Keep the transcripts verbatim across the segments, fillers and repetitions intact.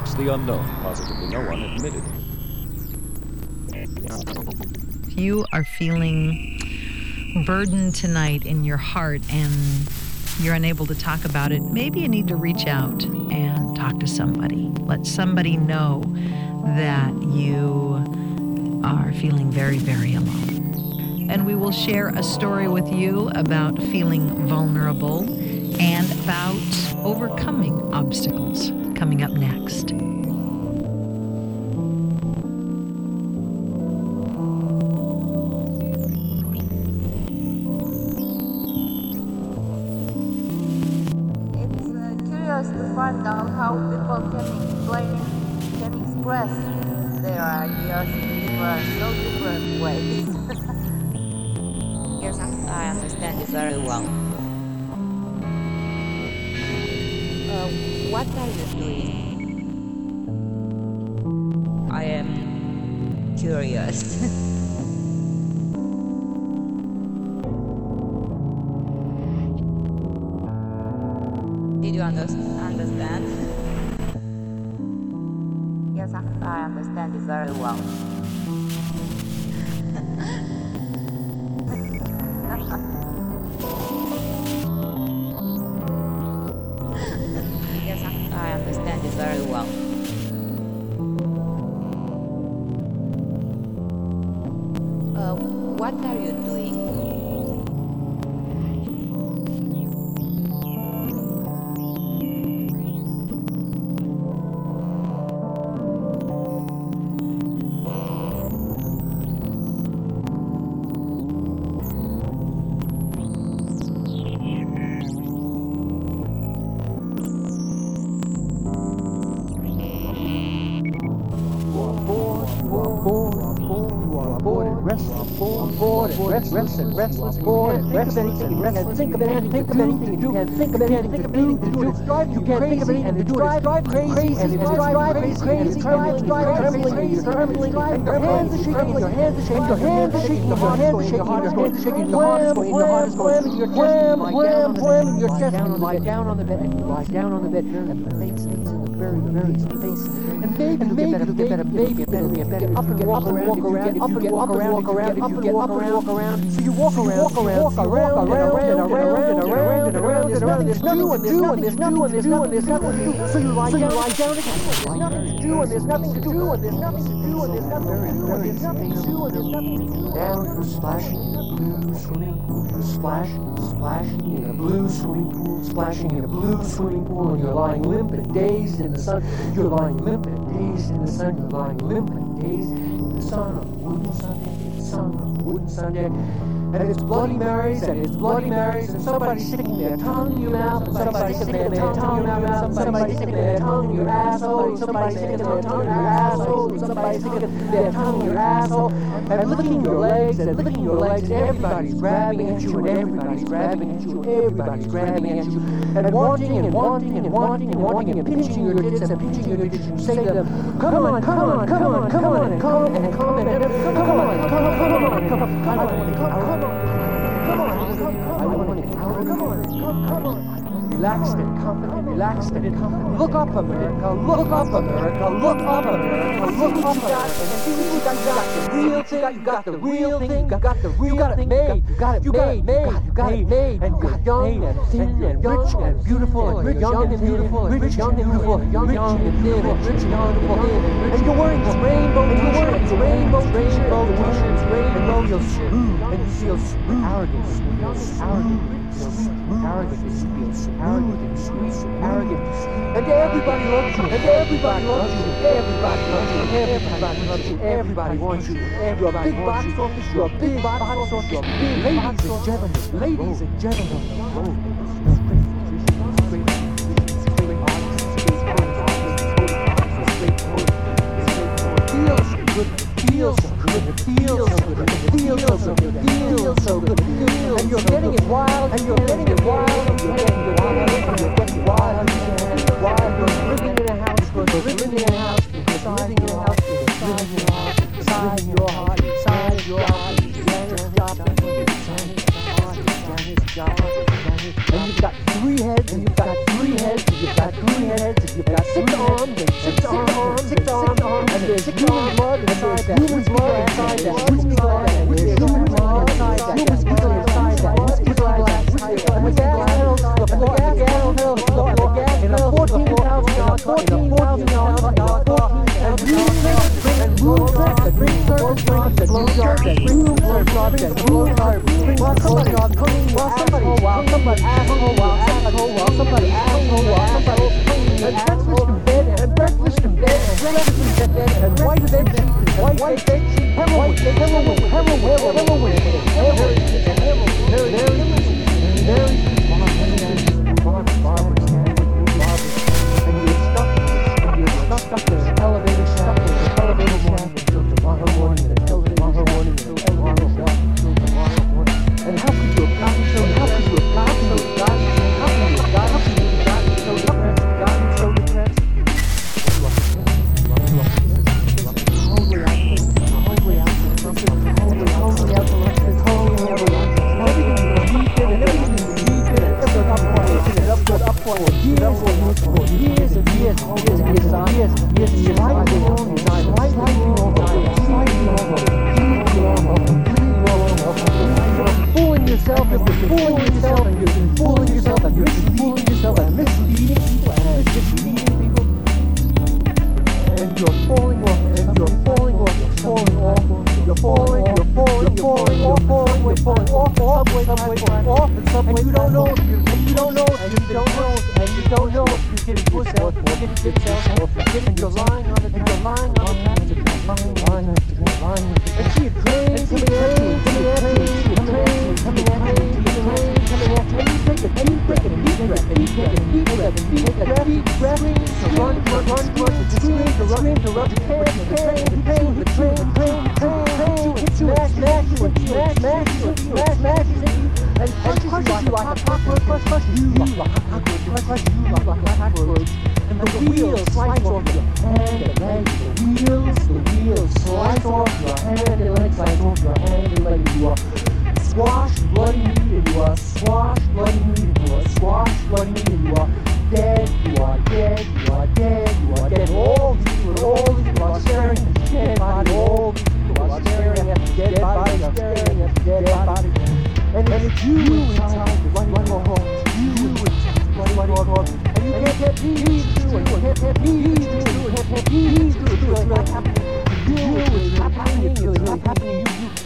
X the unknown. Positively no one admitted it. If you are feeling burdened tonight in your heart and you're unable to talk about it, maybe you need to reach out and talk to somebody. Let somebody know that you are feeling very, very alone. And we will share a story with you about feeling vulnerable and about overcoming obstacles coming up next. To find out how people can explain, can express their ideas in different, so different ways. Yes, I understand it very well. Uh, what are you doing? I am curious. Did you under- understand? Yes, I understand it very well. Yes, I understand it very well. Uh, what are you doing? Restless, restless, restless, bored, restless, restless. Think of anything, think of anything to do. Can't think of anything, think of anything to do. You can't think of anything to do. It's drive crazy, and it's drive crazy, crazy, trembling, trembling, you're trembling, and your hands are shaking, and your hands are shaking, your hands are shaking, your hands are shaking, your hands are shaking, your heart is going, your heart is going, your chest, wham, wham, your chest, and you lie down on the bed, and you lie down on the bed, and the face stays in the very, very space, and maybe, maybe, maybe, maybe, maybe, maybe, up and walk around, walk around, up and walk around, walk around, up and walk around, walk around. So you walk around, walk around, walk around, around and around and around and around. There's nothing to do, and there's nothing to do, and there's nothing to do, and there's nothing to do. So you lie down, lie down again. There's nothing to do, and there's nothing to do, and there's nothing to do, and there's nothing to do, and there's nothing to do, and there's nothing to do. Down you're splashing in a blue swimming pool. You're splashing, splashing in a blue swimming pool, splashing in a blue swimming pool, and you're lying limp and dazed in the sun. You're lying limp and dazed in the sun. You're lying limp and dazed in the sun on a wooden Sunday. It's sun on a wooden Sunday. And it's Bloody Marys, and it's Bloody Marys, and somebody's sticking their tongue in your mouth, and somebody's sticking their tongue in your mouth, and somebody's sticking their tongue in your asshole, and somebody's sticking their tongue in your asshole, and somebody's sticking their tongue in your asshole, and licking your legs, and licking your legs, and everybody's grabbing at you, and everybody's grabbing at you, and everybody's grabbing at you, and wanting, and wanting, and wanting, and wanting, and pinching your tits, and pinching your tits, and say to them, come on, come on, come on, come on, and come, and come, and come on, come on, come on, come on, come on, come on, come on. Come on, come, come, I want it. Come on, come, come on. Relaxed and confident, relaxed and confident. Look up, America, look up, America, look up, America, look up, America. And see what you got, you got the real thing, you got the real thing, you got the real thing made, you got it made, you got it made, and you got young and thin and rich and beautiful and rich, young and beautiful and rich, young and beautiful, young, young and thin and rich, young and beautiful. And you're wearing this rainbow, and you're wearing this rainbow, rainbow, t-shirts, rainbow, you'll smooth, and you feel smooth, arrogant, smooth, arrogant, sweet, arrogant, sweet, arrogant, sweet, arrogant, and everybody loves you, and everybody loves you, everybody loves you, everybody loves you, everybody wants you, you're a big box office, you're a big box office, you're big, ladies and gentlemen, ladies and gentlemen. Feels so good, it feels so good, it feels so good, it feels so good, and you're getting it wild, and you're getting it wild, and you're getting it wild, and you're getting wild, and wild. You're living in a house, you're living in a house, you're living in a house, you're living in a house, inside your heart, inside your heart, Janis Joplin, Janis Joplin, and you've got three heads, and you've got three heads, and you've got three heads, and you've got six arms, and six arms, six arms, and there's human blood inside that, human blood inside that, human blood, and there's human blood inside that, human blood inside that, whiskey glass, and the gas pedals, the floor, the gas pedals, the floor, the gas pedals, fourteen thousand dollars, fourteen thousand dollars, and blue and blue and green service jobs, that blue jobs, that blue jobs, that blue jobs, while somebody, while somebody, while somebody, asshole, while asshole, while somebody, asshole, while somebody, and breakfast in bed, and breakfast in bed, and breakfast in bed, and white bed sheets, and white bed sheets, heroin, heroin, heroin, heroin, heroin, heroin, heroin, heroin, stuck there, elevator shaft, elevator shaft until tomorrow morning, until tomorrow morning, until tomorrow morning. And how could you have gotten so, how could you have gotten so, gotten, how could you have gotten, how could you have gotten so depressed, gotten so depressed? Totally out, totally out, totally out, totally out, totally out, everything you repeat it, and everything you repeat it, and everything up for it, and up for it, up for it, years and years and years and years and years and years and years and years, sliding on, sliding on, sliding on, fooling yourself, if you're fooling yourself, and you're fooling yourself, and you're fooling yourself, and misleading people, and misleading people, and you're falling off, and you're falling off, you're falling off, you're falling, you're falling, you're falling off, falling, you're falling off, off, subway, off, and subway, and you don't know, and you don't know, and you don't know, and you don't know if you're getting pussed out, or getting dipped out, or getting, you're lying on it, and you're lying on the passenger, lying, lying, lying, and see a train coming at you, coming at you, see a train coming at you, see a train coming at you, and you take a, and you take a deep breath, and you take a deep breath, and you take a deep breath, to run, to run, run, run, to scream, to run, to run, to can, to can, to can, the train, the train, the train, hits you, smash, smash you, and smash, smash you, and smash, smash you, and crushes you like a cockroach, crush, crush you like a cockroach, crush, crush you like a cockroach, and the wheels slice off your hand and legs, the wheels, the wheels slice off your hand and legs, slice off your hand and legs, you are squashed, bloody meat, and you are squashed, bloody meat, and you are squashed, bloody meat, and you are dead, you are dead, you are dead, you are dead, all these people, all these people are staring at the dead body, all these people are staring at the dead body, are staring at the dead body, and it's you inside the bloody hole, you inside the bloody hole, and you can't get these through, and you can't get these through, and you can't get these through, it's really happening to you, it's really happening, it's really happening to you,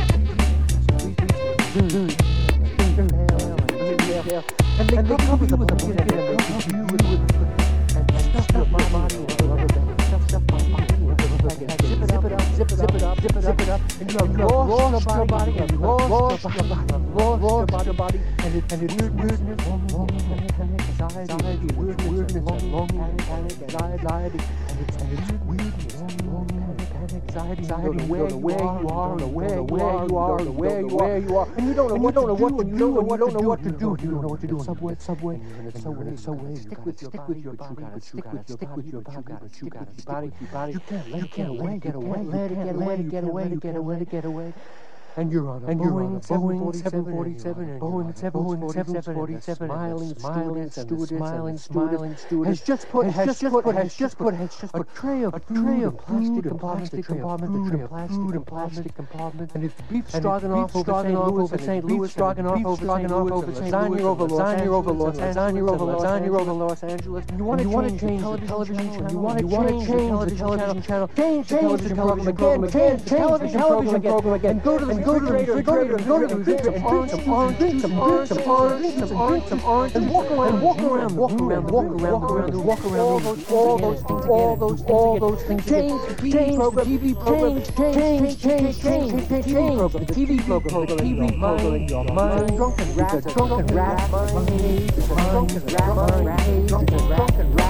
and they cover you with a blanket, and they cover you with and stuff my body with a rubber band, stuff stuff my body with a rubber band, zip it up, zip it up, zip it up, zip it up, zip it up, and you have lost your body, and lost your body, lost your body, and it and it weird weirdness, anxiety, weirdness, weirdness, panic, panic, anxiety, and it's and it's weirdness, anxiety, anxiety, where you are, and where you are, and where you are, and where you are, and you don't know what to do, and you don't know what to do, what to do, you don't know what to do. Subway, subway, and subway, subway. Stick with, stick with your body, stick with, stick with your body, stick with your body, body. You can't let it get away, get away, let it get away, get away, get away, get away. And you're on a and Boeing seven forty-seven, and Boeing seven forty-seven, smiling, smiling, stewardess, smiling, smiling, stewardess has just put, has just put, has just put, has just put a tray of, a tray of plastic and plastic compartment, a tray of food and plastic compartment, and it's beef stroganoff over Saint Louis, stroganoff over Saint Louis, over lasagna over lasagna over Los lasagna over lasagna over Los Angeles. And you want to change the television channel, you want to change the television channel, change the television program again, change the television program again, go to the refrigerator, go to the go to the refrigerator, and drink some orange, drink some orange, some orange, some orange, some orange, and walk around, walk around, walk around, walk around, walk around, walk around, all those, all those things, all those, all those things. Change the T V program, T V program, change, change, change, change, T V program, the T V program, the T V program. Your mind, drunken rat, drunken rat, mind, drunken rat, mind, drunken rat.